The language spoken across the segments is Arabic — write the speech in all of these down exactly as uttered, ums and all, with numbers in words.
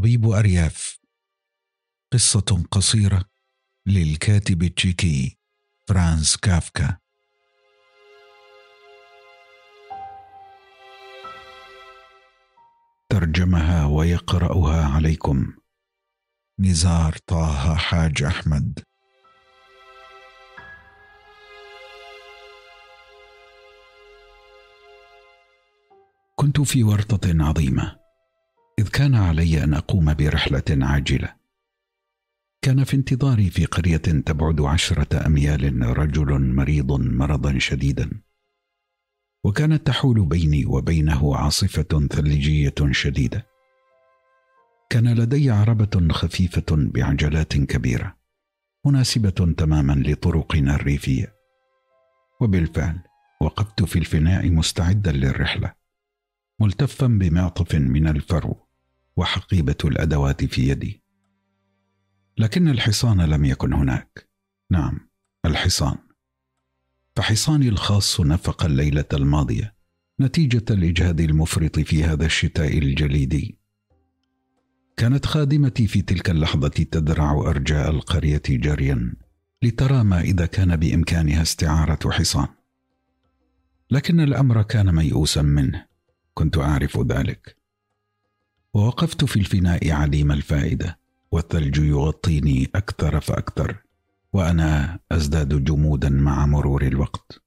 طبيب أرياف، قصة قصيرة للكاتب التشيكي فرانز كافكا. ترجمها ويقرأها عليكم نزار طه حاج أحمد. كنت في ورطة عظيمة، إذ كان علي أن أقوم برحلة عاجلة. كان في انتظاري في قرية تبعد عشرة أميال رجل مريض مرضا شديدا، وكانت تحول بيني وبينه عاصفة ثلجية شديدة. كان لدي عربة خفيفة بعجلات كبيرة مناسبة تماما لطرقنا الريفية، وبالفعل وقفت في الفناء مستعدا للرحلة، ملتفا بمعطف من الفرو وحقيبة الأدوات في يدي. لكن الحصان لم يكن هناك. نعم، الحصان. فحصاني الخاص نفق الليلة الماضية نتيجة الإجهاد المفرط في هذا الشتاء الجليدي. كانت خادمتي في تلك اللحظة تدرع أرجاء القرية جريا لترى ما إذا كان بإمكانها استعارة حصان، لكن الأمر كان ميؤوسا منه، كنت أعرف ذلك. ووقفت في الفناء عليم الفائدة، والثلج يغطيني أكثر فأكثر، وأنا أزداد جمودا مع مرور الوقت.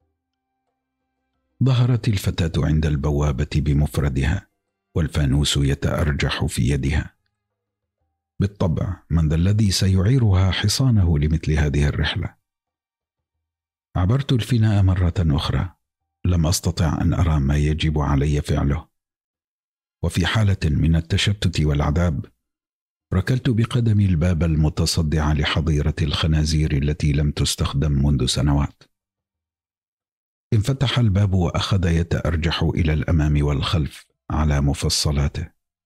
ظهرت الفتاة عند البوابة بمفردها، والفانوس يتأرجح في يدها. بالطبع، من ذا الذي سيعيرها حصانه لمثل هذه الرحلة؟ عبرت الفناء مرة أخرى، لم أستطع أن أرى ما يجب علي فعله، وفي حالة من التشتت والعذاب ركلت بقدمي الباب المتصدع لحظيرة الخنازير التي لم تستخدم منذ سنوات. انفتح الباب وأخذ يتأرجح إلى الأمام والخلف على مفصلاته.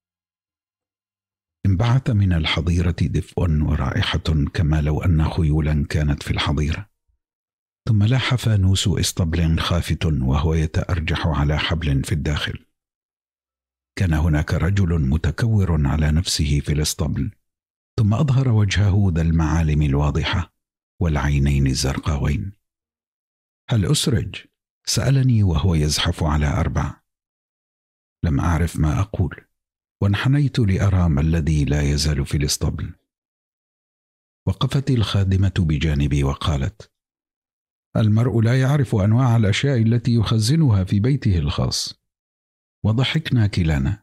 انبعث من الحظيرة دفء ورائحة كما لو أن خيولا كانت في الحظيرة. ثم لاح فانوس اسطبل خافت وهو يتأرجح على حبل في الداخل. كان هناك رجل متكور على نفسه في الاسطبل، ثم أظهر وجهه ذا المعالم الواضحة والعينين الزرقاوين. هل أسرج؟ سألني وهو يزحف على أربع. لم أعرف ما أقول، وانحنيت لأرى ما الذي لا يزال في الاسطبل. وقفت الخادمة بجانبي وقالت: المرء لا يعرف أنواع الأشياء التي يخزنها في بيته الخاص. وضحكنا كلانا.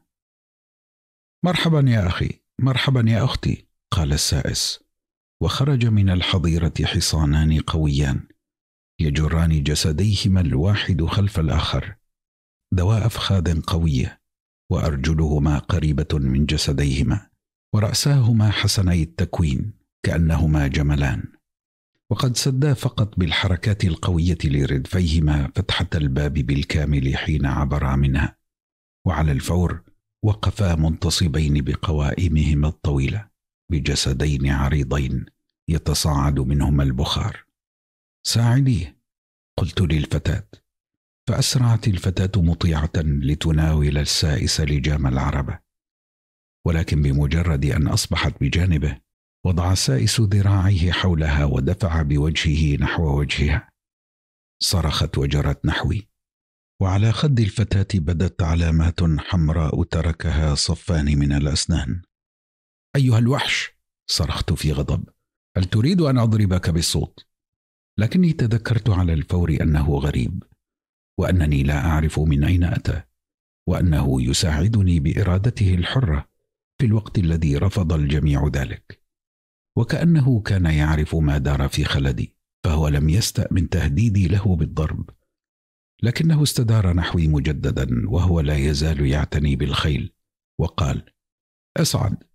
مرحبا يا أخي، مرحبا يا أختي، قال السائس. وخرج من الحظيرة حصانان قويان يجران جسديهما الواحد خلف الآخر، ذوا أفخاذ قوية، وأرجلهما قريبة من جسديهما، ورأساهما حسني التكوين كأنهما جملان، وقد سدا فقط بالحركات القوية لردفيهما فتحة الباب بالكامل حين عبرا منها، وعلى الفور وقفا منتصبين بقوائمهما الطويلة بجسدين عريضين يتصاعد منهما البخار. ساعديه، قلت للفتاة، فأسرعت الفتاة مطيعة لتناول السائس لجام العربة. ولكن بمجرد أن أصبحت بجانبه وضع السائس ذراعيه حولها ودفع بوجهه نحو وجهها. صرخت وجرت نحوي، وعلى خد الفتاة بدت علامات حمراء تركها صفان من الأسنان. أيها الوحش، صرخت في غضب، هل تريد أن أضربك بالصوت؟ لكني تذكرت على الفور أنه غريب، وأنني لا أعرف من أين أتى، وأنه يساعدني بإرادته الحرة في الوقت الذي رفض الجميع ذلك. وكأنه كان يعرف ما دار في خلدي، فهو لم يستأ من تهديدي له بالضرب. لكنه استدار نحوي مجددا وهو لا يزال يعتني بالخيل، وقال: أسعد.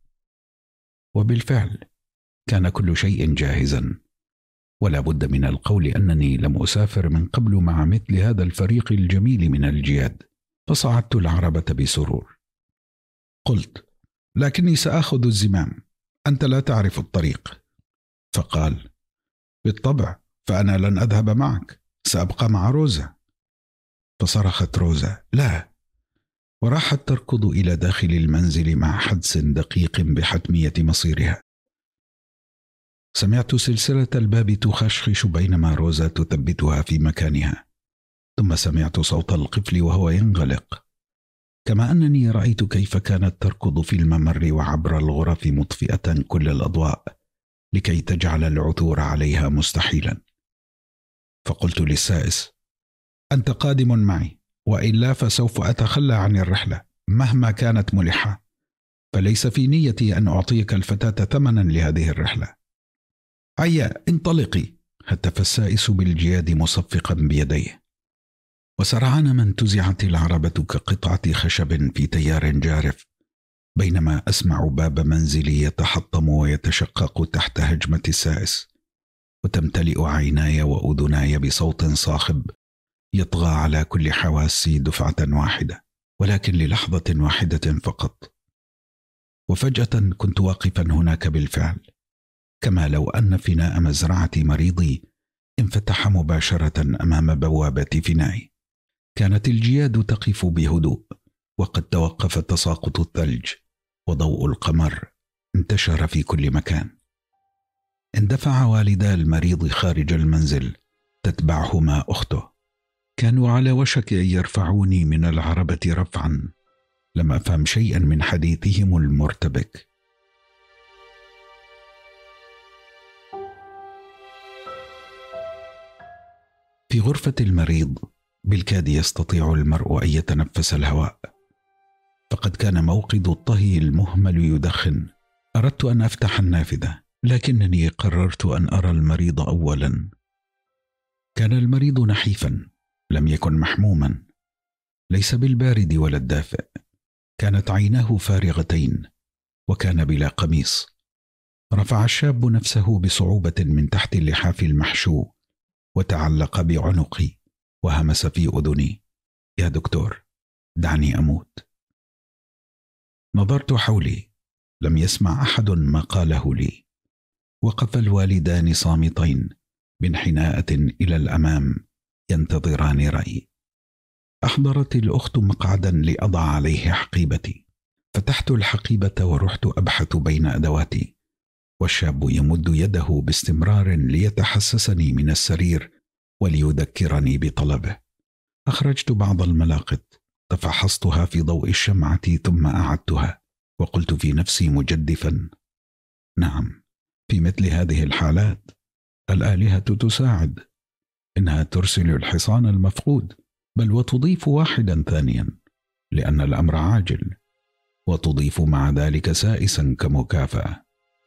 وبالفعل كان كل شيء جاهزا، ولا بد من القول أنني لم أسافر من قبل مع مثل هذا الفريق الجميل من الجياد. فصعدت العربة بسرور. قلت: لكني سأخذ الزمام، أنت لا تعرف الطريق. فقال: بالطبع، فأنا لن أذهب معك، سأبقى مع روزا. فصرخت روزا: لا، وراحت تركض إلى داخل المنزل مع حدس دقيق بحتمية مصيرها. سمعت سلسلة الباب تخشخش بينما روزا تثبتها في مكانها، ثم سمعت صوت القفل وهو ينغلق، كما أنني رأيت كيف كانت تركض في الممر وعبر الغرف مطفئة كل الأضواء لكي تجعل العثور عليها مستحيلا. فقلت للسائس: أنت قادم معي، وإلا فسوف أتخلى عن الرحلة مهما كانت ملحة، فليس في نيتي أن أعطيك الفتاة ثمنا لهذه الرحلة. هيا انطلقي، هتف السائس بالجياد مصفقا بيديه. وسرعان ما انتزعت العربة كقطعة خشب في تيار جارف، بينما أسمع باب منزلي يتحطم ويتشقق تحت هجمة السائس، وتمتلئ عيناي وأذناي بصوت صاخب يطغى على كل حواسي دفعة واحدة، ولكن للحظة واحدة فقط. وفجأة كنت واقفا هناك بالفعل، كما لو أن فناء مزرعة مريضي انفتح مباشرة أمام بوابة فنائي. كانت الجياد تقف بهدوء، وقد توقف تساقط الثلج، وضوء القمر انتشر في كل مكان. اندفع والدا المريض خارج المنزل، تتبعهما أخته. كانوا على وشك أن يرفعوني من العربة رفعا. لم أفهم شيئا من حديثهم المرتبك. في غرفة المريض بالكاد يستطيع المرء أن يتنفس الهواء، فقد كان موقد الطهي المهمل يدخن. أردت أن أفتح النافذة، لكنني قررت أن أرى المريض أولا. كان المريض نحيفا، لم يكن محموما، ليس بالبارد ولا الدافئ. كانت عيناه فارغتين، وكان بلا قميص. رفع الشاب نفسه بصعوبة من تحت اللحاف المحشو، وتعلق بعنقي، وهمس في أذني: يا دكتور، دعني أموت. نظرت حولي، لم يسمع أحد ما قاله لي. وقف الوالدان صامتين بانحناءة إلى الأمام ينتظران رأيي. أحضرت الأخت مقعدا لأضع عليه حقيبتي. فتحت الحقيبة ورحت أبحث بين أدواتي، والشاب يمد يده باستمرار ليتحسسني من السرير وليذكرني بطلبه. أخرجت بعض الملاقط، تفحصتها في ضوء الشمعة ثم أعدتها، وقلت في نفسي مجدفا: نعم، في مثل هذه الحالات الآلهة تساعد، إنها ترسل الحصان المفقود، بل وتضيف واحدا ثانيا لأن الأمر عاجل، وتضيف مع ذلك سائسا كمكافأة.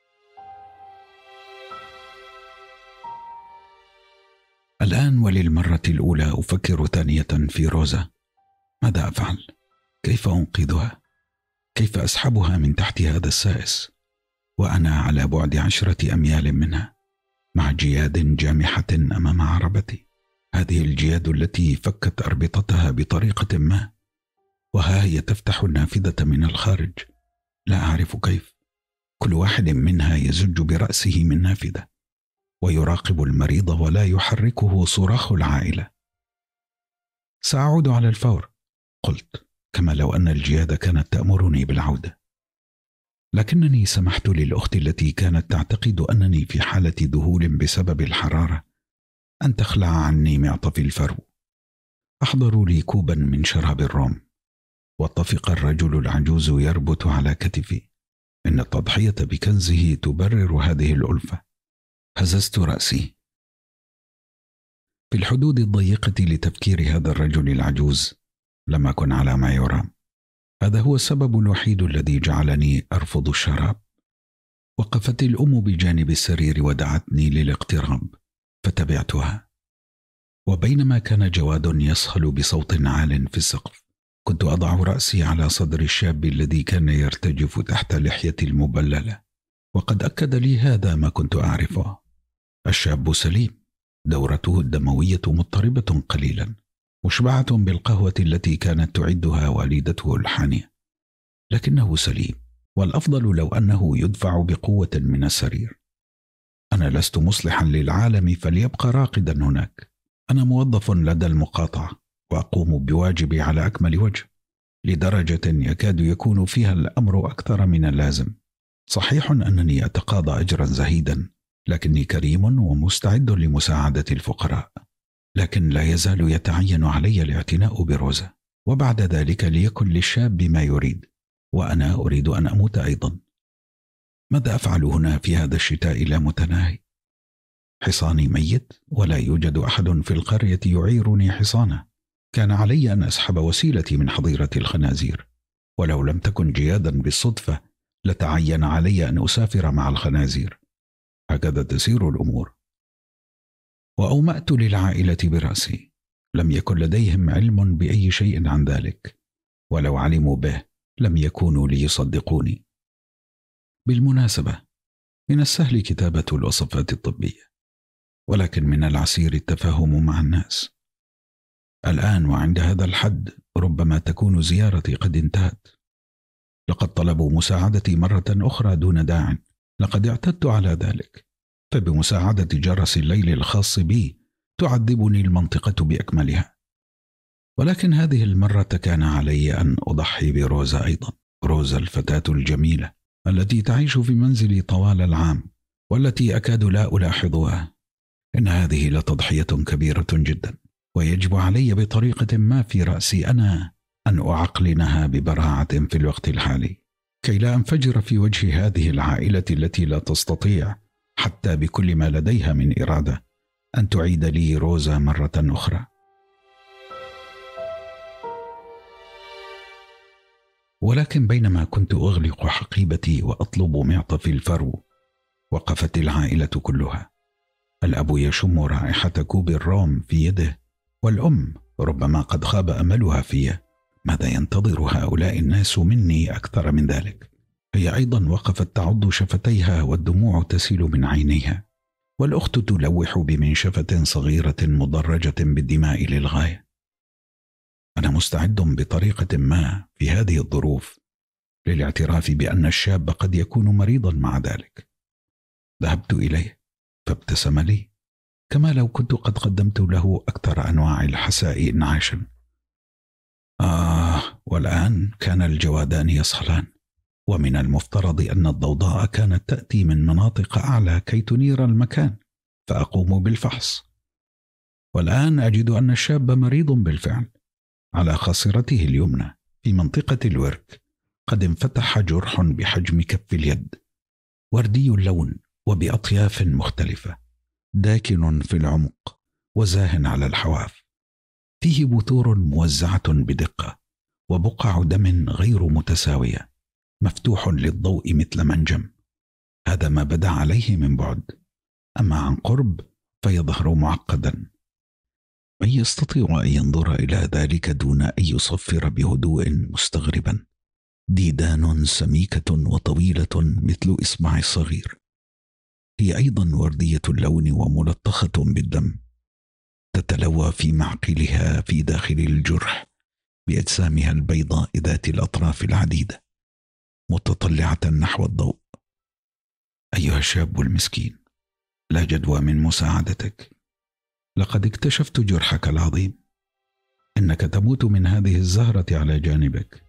الآن وللمرة الأولى أفكر ثانية في روزا. ماذا أفعل؟ كيف أنقذها؟ كيف أسحبها من تحت هذا السائس وأنا على بعد عشرة أميال منها، مع جياد جامحة أمام عربتي؟ هذه الجياد التي فكت أربطتها بطريقة ما، وها هي تفتح النافذة من الخارج، لا أعرف كيف. كل واحد منها يزج برأسه من نافذة، ويراقب المريض ولا يحركه صراخ العائلة. سأعود على الفور، قلت، كما لو أن الجياد كانت تأمرني بالعودة. لكنني سمحت للأخت التي كانت تعتقد أنني في حالة ذهول بسبب الحرارة أن تخلع عني معطف الفرو. أحضروا لي كوبا من شراب الروم، واتفق الرجل العجوز يربط على كتفي: إن التضحية بكنزه تبرر هذه الألفة. هززت رأسي. في الحدود الضيقة لتفكير هذا الرجل العجوز لم أكن على ما يرام. هذا هو السبب الوحيد الذي جعلني أرفض الشراب. وقفت الأم بجانب السرير ودعتني للاقتراب، فتبعتها. وبينما كان جواد يصهل بصوت عال في السقف، كنت أضع رأسي على صدر الشاب الذي كان يرتجف تحت لحيتي المبللة، وقد أكد لي هذا ما كنت أعرفه. الشاب سليم، دورته الدموية مضطربة قليلا، مشبعة بالقهوة التي كانت تعدها والدته الحانية، لكنه سليم، والأفضل لو أنه يدفع بقوة من السرير. أنا لست مصلحا للعالم فليبقى راقدا هناك. أنا موظف لدى المقاطعة، وأقوم بواجبي على أكمل وجه. لدرجة يكاد يكون فيها الأمر أكثر من اللازم. صحيح أنني أتقاضى أجرا زهيدا، لكني كريم ومستعد لمساعدة الفقراء، لكن لا يزال يتعين علي الاعتناء بروزا، وبعد ذلك ليكن للشاب ما يريد، وأنا أريد أن أموت أيضا. ماذا أفعل هنا في هذا الشتاء لا متناهي؟ حصاني ميت ولا يوجد أحد في القرية يعيرني حصانه. كان علي أن أسحب وسيلتي من حظيرة الخنازير، ولو لم تكن جيادا بالصدفة لتعين علي أن أسافر مع الخنازير. هكذا تسير الأمور. وأومأت للعائلة برأسي. لم يكن لديهم علم بأي شيء عن ذلك، ولو علموا به لم يكونوا ليصدقوني. بالمناسبة، من السهل كتابة الوصفات الطبية، ولكن من العسير التفاهم مع الناس. الآن وعند هذا الحد ربما تكون زيارتي قد انتهت. لقد طلبوا مساعدتي مرة أخرى دون داع، لقد اعتدت على ذلك، فبمساعدة جرس الليل الخاص بي تعذبني المنطقة بأكملها. ولكن هذه المرة كان علي أن أضحي بروزا أيضا، روزا الفتاة الجميلة التي تعيش في منزلي طوال العام، والتي أكاد لا ألاحظها. إن هذه لتضحية كبيرة جدا، ويجب علي بطريقة ما في رأسي أنا أن أعقلنها ببراعة في الوقت الحالي، كي لا أنفجر في وجه هذه العائلة التي لا تستطيع حتى بكل ما لديها من إرادة أن تعيد لي روزا مرة أخرى. ولكن بينما كنت أغلق حقيبتي وأطلب معطف الفرو، وقفت العائلة كلها. الأب يشم رائحة كوب الروم في يده، والأم ربما قد خاب أملها في. ماذا ينتظر هؤلاء الناس مني أكثر من ذلك؟ هي أيضا وقفت تعض شفتيها والدموع تسيل من عينيها، والأخت تلوح بمنشفة صغيرة مدرجة بالدماء للغاية. أنا مستعد بطريقة ما في هذه الظروف للاعتراف بأن الشاب قد يكون مريضا مع ذلك. ذهبت إليه فابتسم لي، كما لو كنت قد قدمت له أكثر أنواع الحساء إنعاشا. آه، والآن كان الجوادان يصهلان، ومن المفترض أن الضوضاء كانت تأتي من مناطق أعلى كي تنير المكان، فأقوم بالفحص. والآن أجد أن الشاب مريض بالفعل. على خاصرته اليمنى في منطقة الورك قد انفتح جرح بحجم كف اليد، وردي اللون وبأطياف مختلفة، داكن في العمق وزاه على الحواف. فيه بثور موزعة بدقة، وبقع دم غير متساوية، مفتوح للضوء مثل منجم. هذا ما بدا عليه من بعد، أما عن قرب فيظهر معقدا. من يستطيع أن ينظر إلى ذلك دون أن يصفر بهدوء مستغربا؟ ديدان سميكة وطويلة مثل إصبع الصغير، هي أيضا وردية اللون وملطخة بالدم، تتلوى في معقلها في داخل الجرح بأجسامها البيضاء ذات الأطراف العديدة، متطلعة نحو الضوء. أيها الشاب المسكين، لا جدوى من مساعدتك. لقد اكتشفت جرحك العظيم. إنك تموت من هذه الزهرة على جانبك.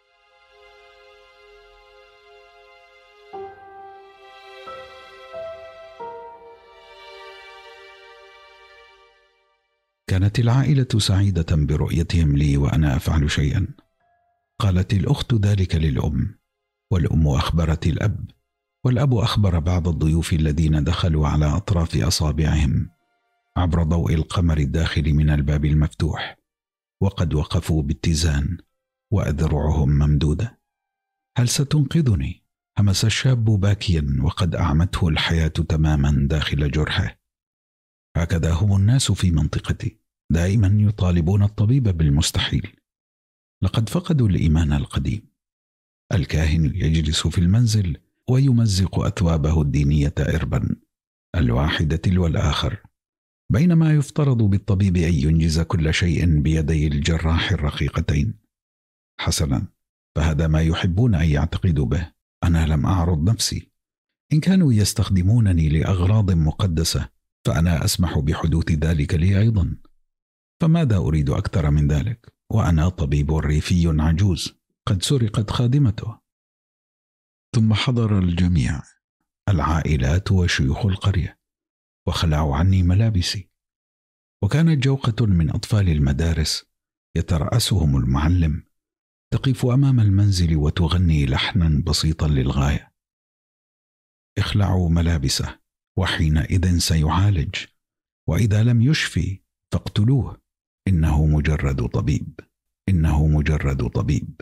كانت العائلة سعيدة برؤيتهم لي وأنا أفعل شيئا. قالت الأخت ذلك للأم، والأم أخبرت الأب، والأب أخبر بعض الضيوف الذين دخلوا على أطراف أصابعهم عبر ضوء القمر الداخل من الباب المفتوح، وقد وقفوا باتزان وأذرعهم ممدودة. هل ستنقذني؟ همس الشاب باكيا وقد أعمته الحياة تماما داخل جرحه. هكذا هم الناس في منطقتي، دائما يطالبون الطبيب بالمستحيل. لقد فقدوا الإيمان القديم. الكاهن يجلس في المنزل ويمزق أثوابه الدينية إربا، الواحدة تلو الآخر، بينما يفترض بالطبيب أن ينجز كل شيء بيدي الجراح الرقيقتين. حسنا، فهذا ما يحبون أن يعتقدوا به. أنا لم أعرض نفسي. إن كانوا يستخدمونني لأغراض مقدسة فأنا أسمح بحدوث ذلك لي أيضا. فماذا أريد أكثر من ذلك؟ وأنا طبيب ريفي عجوز قد سرقت خادمته. ثم حضر الجميع، العائلات وشيوخ القرية، وخلعوا عني ملابسي. وكانت جوقة من أطفال المدارس يترأسهم المعلم تقف أمام المنزل وتغني لحنا بسيطا للغاية: اخلعوا ملابسه وحينئذ سيعالج، وإذا لم يشفي فاقتلوه، إنه مجرد طبيب، إنه مجرد طبيب.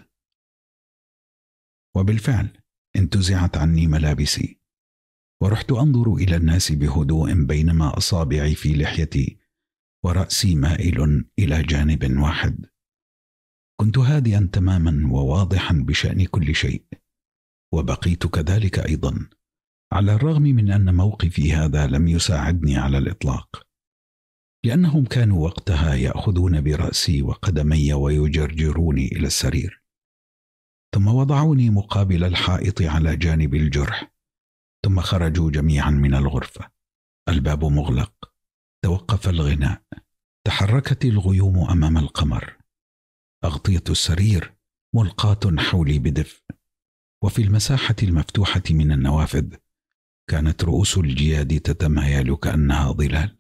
وبالفعل انتزعت عني ملابسي، ورحت أنظر إلى الناس بهدوء بينما أصابعي في لحيتي ورأسي مائل إلى جانب واحد. كنت هادئا تماما وواضحا بشأن كل شيء، وبقيت كذلك أيضا، على الرغم من أن موقفي هذا لم يساعدني على الإطلاق، لأنهم كانوا وقتها يأخذون برأسي وقدمي ويجرجروني إلى السرير، ثم وضعوني مقابل الحائط على جانب الجرح، ثم خرجوا جميعا من الغرفة. الباب مغلق، توقف الغناء، تحركت الغيوم أمام القمر، أغطية السرير ملقاة حولي بدفء، وفي المساحة المفتوحة من النوافذ كانت رؤوس الجياد تتمايل كأنها ظلال.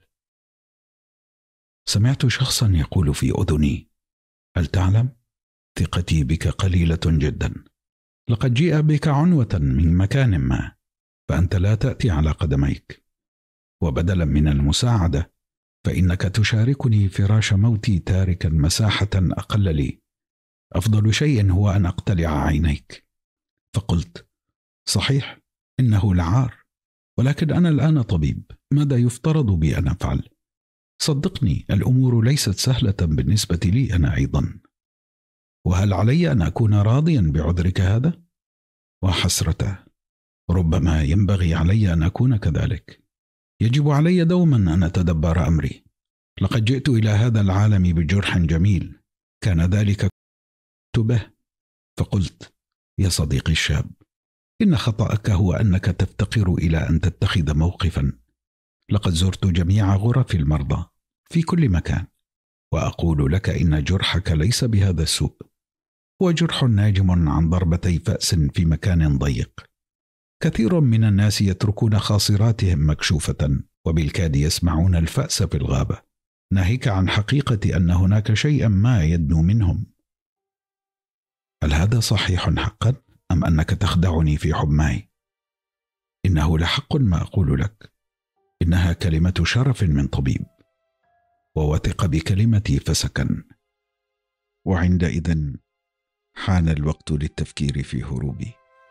سمعت شخصا يقول في أذني: هل تعلم؟ ثقتي بك قليلة جدا، لقد جيء بك عنوة من مكان ما، فأنت لا تأتي على قدميك، وبدلا من المساعدة فإنك تشاركني فراش موتي تاركا مساحة أقل لي. أفضل شيء هو أن أقتلع عينيك. فقلت: صحيح، إنه لعار، ولكن أنا الآن طبيب، ماذا يفترض بي أن أفعل؟ صدقني، الأمور ليست سهلة بالنسبة لي أنا أيضا. وهل علي أن أكون راضيا بعذرك هذا؟ وحسرته، ربما ينبغي علي أن أكون كذلك. يجب علي دوما أن أتدبر أمري. لقد جئت إلى هذا العالم بجرح جميل، كان ذلك به. فقلت: يا صديقي الشاب، إن خطأك هو أنك تفتقر إلى أن تتخذ موقفا. لقد زرت جميع غرف المرضى في كل مكان، وأقول لك إن جرحك ليس بهذا السوء، هو جرح ناجم عن ضربتي فأس في مكان ضيق. كثير من الناس يتركون خاصراتهم مكشوفة، وبالكاد يسمعون الفأس في الغابة، ناهيك عن حقيقة أن هناك شيئا ما يدنو منهم. هل هذا صحيح حقا، أم أنك تخدعني في حماي؟ إنه لحق ما أقول لك، إنها كلمة شرف من طبيب. ووثق بكلمتي فسكن. وعندئذ حان الوقت للتفكير في هروبي.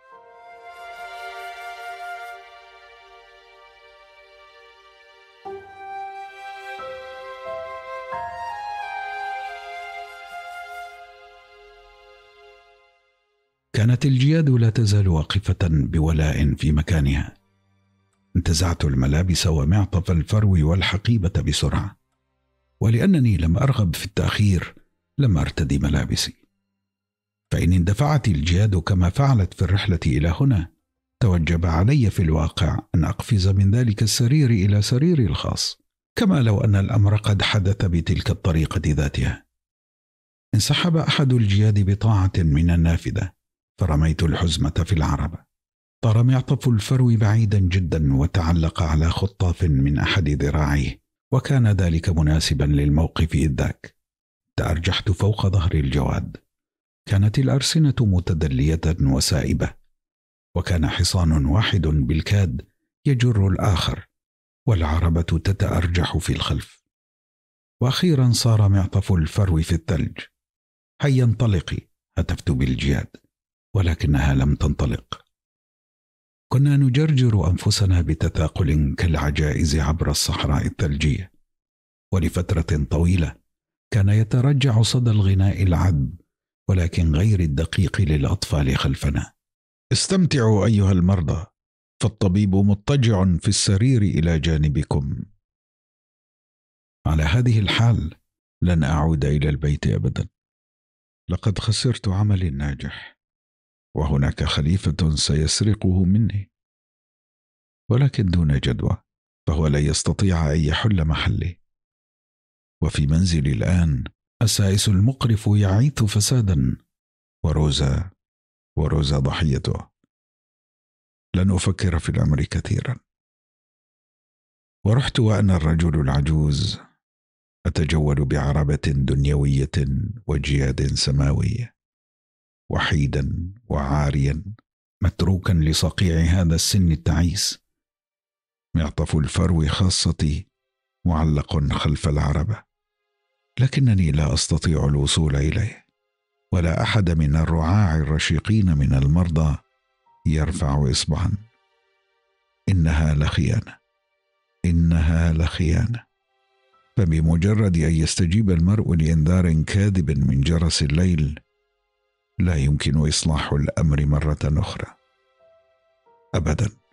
كانت الجياد لا تزال واقفة بولاء في مكانها. انتزعت الملابس ومعطف الفرو والحقيبة بسرعة، ولأنني لم أرغب في التأخير لم أرتدي ملابسي. فإن اندفعت الجياد كما فعلت في الرحلة إلى هنا، توجب علي في الواقع أن أقفز من ذلك السرير إلى سريري الخاص، كما لو أن الأمر قد حدث بتلك الطريقة ذاتها. انسحب أحد الجياد بطاعة من النافذة، فرميت الحزمة في العربة. طار معطف الفرو بعيدا جدا وتعلق على خطاف من أحد ذراعيه، وكان ذلك مناسبا للموقف إذ ذاك. تأرجحت فوق ظهر الجواد. كانت الأرسنة متدلية وسائبة، وكان حصان واحد بالكاد يجر الآخر، والعربة تتأرجح في الخلف. وأخيرا صار معطف الفرو في الثلج. هيا انطلقي، هتفت بالجياد، ولكنها لم تنطلق. كنا نجرجر أنفسنا بتثاقل كالعجائز عبر الصحراء الثلجية، ولفترة طويلة كان يترجع صدى الغناء العذب ولكن غير الدقيق للأطفال خلفنا. استمتعوا أيها المرضى، فالطبيب مضطجع في السرير إلى جانبكم. على هذه الحال لن أعود إلى البيت أبدا. لقد خسرت عملي الناجح، وهناك خليفة سيسرقه مني، ولكن دون جدوى، فهو لا يستطيع أن يحل محلي. وفي منزلي الآن السائس المقرف يعيث فسادا، وروزا وروزا ضحيته. لن أفكر في الأمر كثيرا، ورحت وأنا الرجل العجوز أتجول بعربة دنيوية وجياد سماوي، وحيدا وعاريا، متروكا لصقيع هذا السن التعيس. معطف الفرو خاصتي معلق خلف العربة، لكنني لا أستطيع الوصول إليه، ولا أحد من الرعاع الرشيقين من المرضى يرفع إصبعا. إنها لخيانة، إنها لخيانة. فبمجرد أن يستجيب المرء لإنذار كاذب من جرس الليل، لا يمكن إصلاح الأمر مرة أخرى أبدا.